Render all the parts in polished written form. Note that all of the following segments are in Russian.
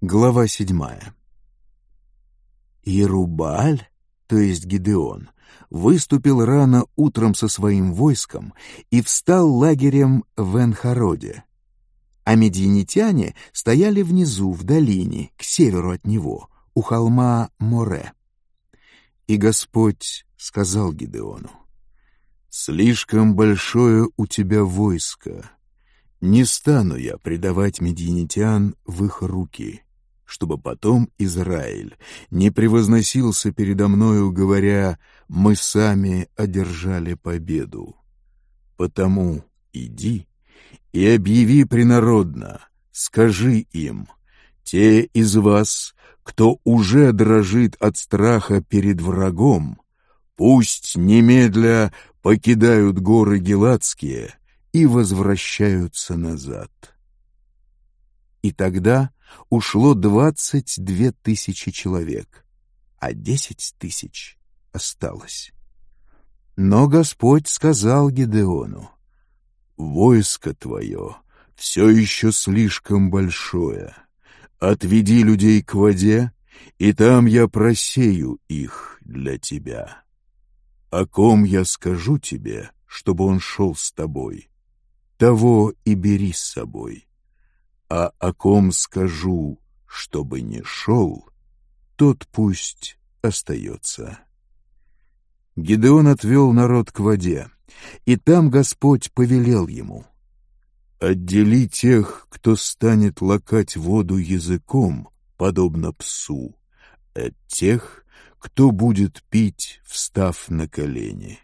Глава 7. Иерубааль, то есть Гидеон, выступил рано утром со своим войском и встал лагерем в Эн-Хароде. А медианитяне стояли внизу, в долине, к северу от него, у холма Море. И Господь сказал Гидеону: «Слишком большое у тебя войско. Не стану я предавать медианитян в их руки, чтобы потом Израиль не превозносился передо мною, говоря: мы сами одержали победу. Потому иди и объяви принародно, скажи им: те из вас, кто уже дрожит от страха перед врагом, пусть немедля покидают горы Гилаадские и возвращаются назад». И тогда ушло 22 тысячи человек, а 10 тысяч осталось. Но Господь сказал Гидеону: «Войско твое все еще слишком большое. Отведи людей к воде, и там я просею их для тебя. О ком я скажу тебе, чтобы он шел с тобой, того и бери с собой. А о ком скажу, чтобы не шел, тот пусть остается». Гидеон отвел народ к воде, и там Господь повелел ему: «Отдели тех, кто станет лакать воду языком, подобно псу, от тех, кто будет пить, встав на колени».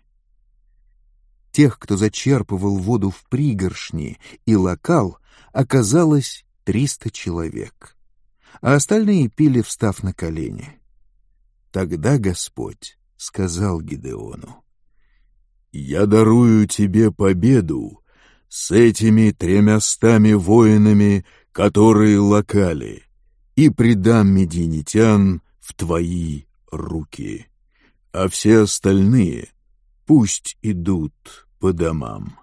Тех, кто зачерпывал воду в пригоршни и лакал, оказалось 300 человек, а остальные пили, встав на колени. Тогда Господь сказал Гидеону: «Я дарую тебе победу с этими 300 воинами, которые лакали, и предам медианитян в твои руки, а все остальные пусть идут по домам».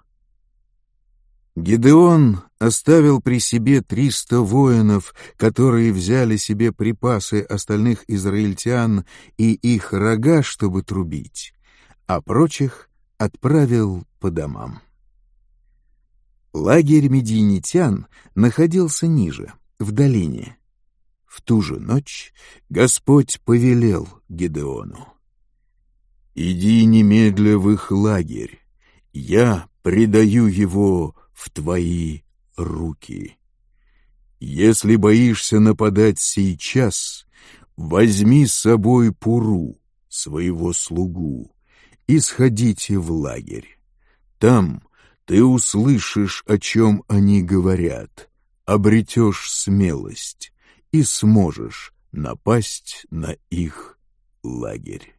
Гидеон оставил при себе 300 воинов, которые взяли себе припасы остальных израильтян и их рога, чтобы трубить, а прочих отправил по домам. Лагерь медианитян находился ниже, в долине. В ту же ночь Господь повелел Гидеону: «Иди немедля в их лагерь, я предаю его в твои руки. Если боишься нападать сейчас, возьми с собой Пуру, своего слугу, и сходите в лагерь. Там ты услышишь, о чем они говорят, обретешь смелость и сможешь напасть на их лагерь».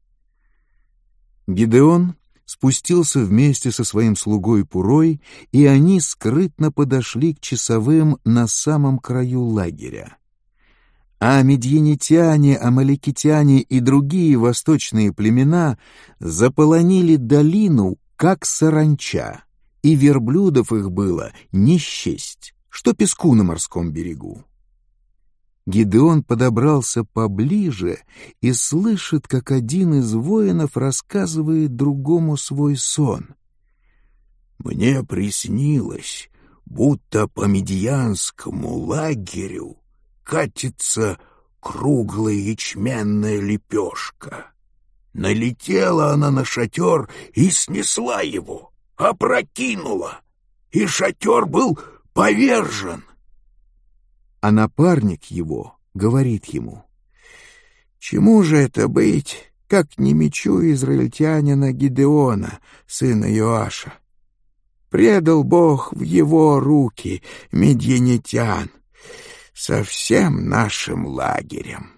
Гидеон спустился вместе со своим слугой Пурой, и они скрытно подошли к часовым на самом краю лагеря. А медианитяне, амалекитяне и другие восточные племена заполонили долину, как саранча, и верблюдов их было не счесть, что песку на морском берегу. Гидеон подобрался поближе и слышит, как один из воинов рассказывает другому свой сон. «Мне приснилось, будто по медианскому лагерю катится круглая ячменная лепешка. Налетела она на шатер и снесла его, опрокинула, и шатер был повержен». А напарник его говорит ему: «Чему же это быть, как не мечу израильтянина Гидеона, сына Йоаша? Предал Бог в его руки медианитян со всем нашим лагерем».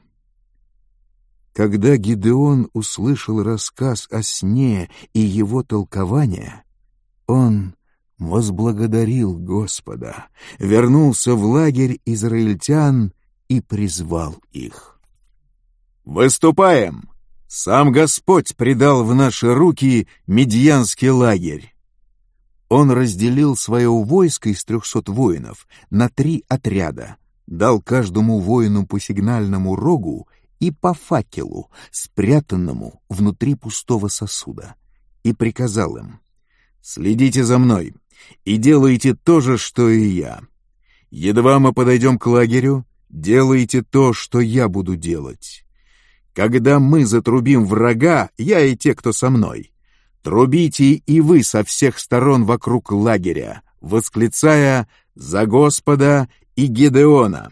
Когда Гидеон услышал рассказ о сне и его толкование, он возблагодарил Господа, вернулся в лагерь израильтян и призвал их. «Выступаем! Сам Господь предал в наши руки медианский лагерь». Он разделил свое войско из 300 воинов на 3 отряда, дал каждому воину по сигнальному рогу и по факелу, спрятанному внутри пустого сосуда, и приказал им: «Следите за мной и делайте то же, что и я. Едва мы подойдем к лагерю, делайте то, что я буду делать. Когда мы затрубим врага, я и те, кто со мной, трубите и вы со всех сторон вокруг лагеря, восклицая: «За Господа и Гидеона!»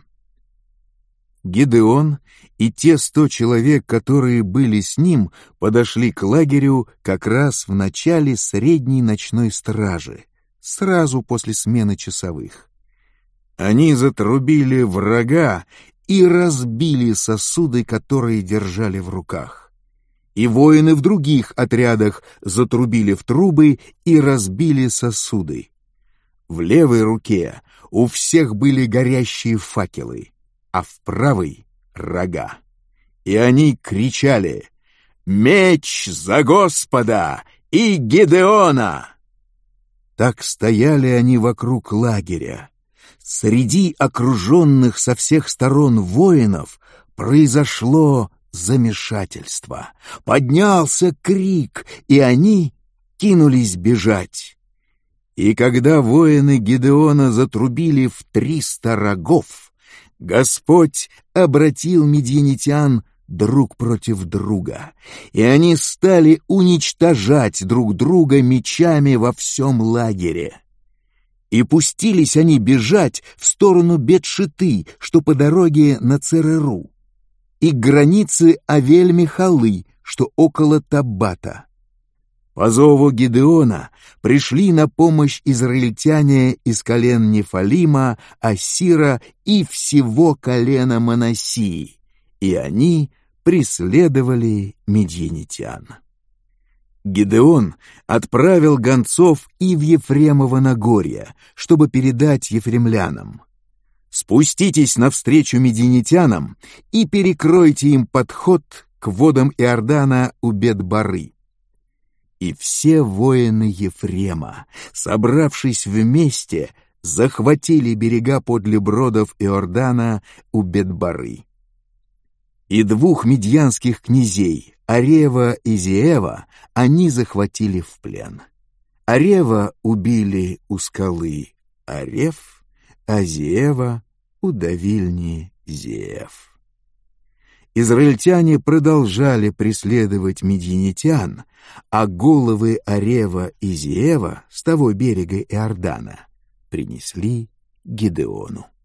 Гидеон и те 100 человек, которые были с ним, подошли к лагерю как раз в начале средней ночной стражи, сразу после смены часовых. Они затрубили врага и разбили сосуды, которые держали в руках. И воины в других отрядах затрубили в трубы и разбили сосуды. В левой руке у всех были горящие факелы, а в правой — рога. И они кричали: «Меч за Господа и Гидеона!» Так стояли они вокруг лагеря. Среди окруженных со всех сторон воинов произошло замешательство. Поднялся крик, и они кинулись бежать. И когда воины Гидеона затрубили в 300 рогов, Господь обратил мидьянитян друг против друга, и они стали уничтожать друг друга мечами во всем лагере. И пустились они бежать в сторону Бет-Шиты, что по дороге на Цереру, и к границе Авель-Михалы, что около Таббата. По зову Гидеона пришли на помощь израильтяне из колен Нефалима, Ассира и всего колена Манассии, и они преследовали мидьянитян. Гидеон отправил гонцов и в Ефремово Нагорье, чтобы передать ефремлянам: «Спуститесь навстречу мидьянитянам и перекройте им подход к водам Иордана у Бет-Бары». И все воины Ефрема, собравшись вместе, захватили берега подле бродов Иордана у Бет-Бары. И 2 мидьянских князей, Арева и Зеева, они захватили в плен. Арева убили у скалы Арев, а Зеева у давильни Зеев. Израильтяне продолжали преследовать мидьянитян, а головы Арева и Зеева с того берега Иордана принесли Гидеону.